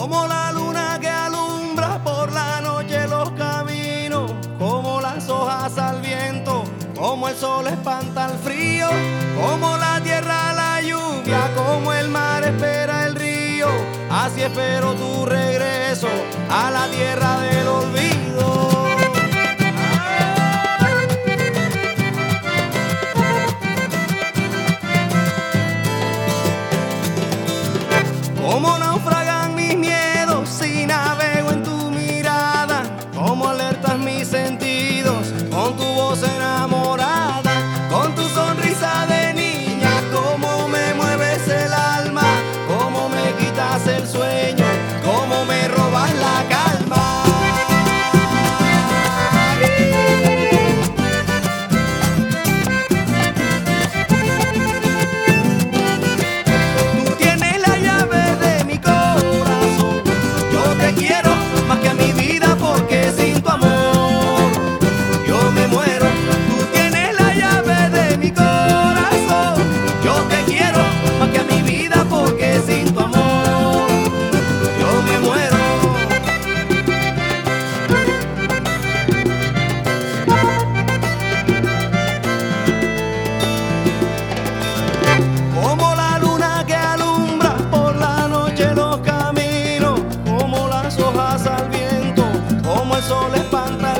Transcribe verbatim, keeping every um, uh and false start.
como la luna que alumbra por la noche los caminos, como las hojas al viento, como el sol espanta el frío, como la tierra la lluvia, como el mar espera el río, así espero tu regreso a la tierra del olvido. Como naufragan mis miedos si navego en tu mirada, como alertas mis sentidos con tu voz enamorada, con tu sonrisa de niña, como me mueves el alma, como me quitas el sueño, como me robas la calma. Como la luna que alumbra por la noche los caminos, como las hojas al viento, como el sol espanta